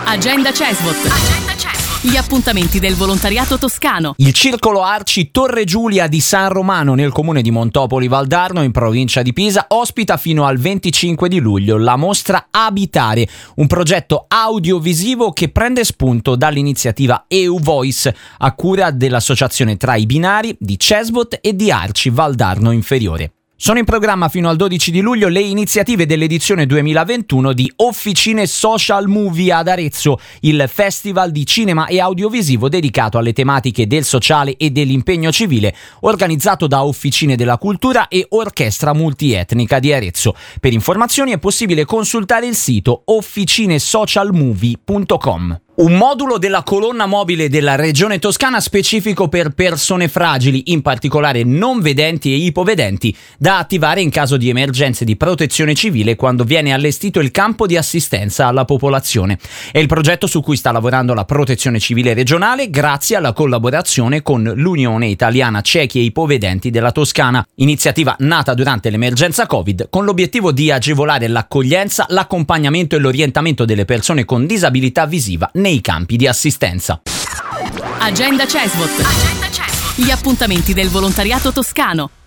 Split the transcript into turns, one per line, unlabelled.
Agenda CESVOT. Gli appuntamenti del volontariato toscano.
Il Circolo Arci Torre Giulia di San Romano nel comune di Montopoli Valdarno in provincia di Pisa ospita fino al 25 di luglio la mostra Abitare, un progetto audiovisivo che prende spunto dall'iniziativa EU Voice a cura dell'associazione Tra i Binari di CESVOT e di Arci Valdarno Inferiore. Sono in programma fino al 12 di luglio le iniziative dell'edizione 2021 di Officine Social Movie ad Arezzo, il festival di cinema e audiovisivo dedicato alle tematiche del sociale e dell'impegno civile, organizzato da Officine della Cultura e Orchestra Multietnica di Arezzo. Per informazioni è possibile consultare il sito officinesocialmovie.com. Un modulo della colonna mobile della Regione Toscana specifico per persone fragili, in particolare non vedenti e ipovedenti, da attivare in caso di emergenze di protezione civile quando viene allestito il campo di assistenza alla popolazione. È il progetto su cui sta lavorando la Protezione Civile regionale grazie alla collaborazione con l'Unione Italiana Ciechi e Ipovedenti della Toscana, iniziativa nata durante l'emergenza Covid con l'obiettivo di agevolare l'accoglienza, l'accompagnamento e l'orientamento delle persone con disabilità visiva nei campi di assistenza.
Agenda CESVOT. Gli appuntamenti del volontariato toscano.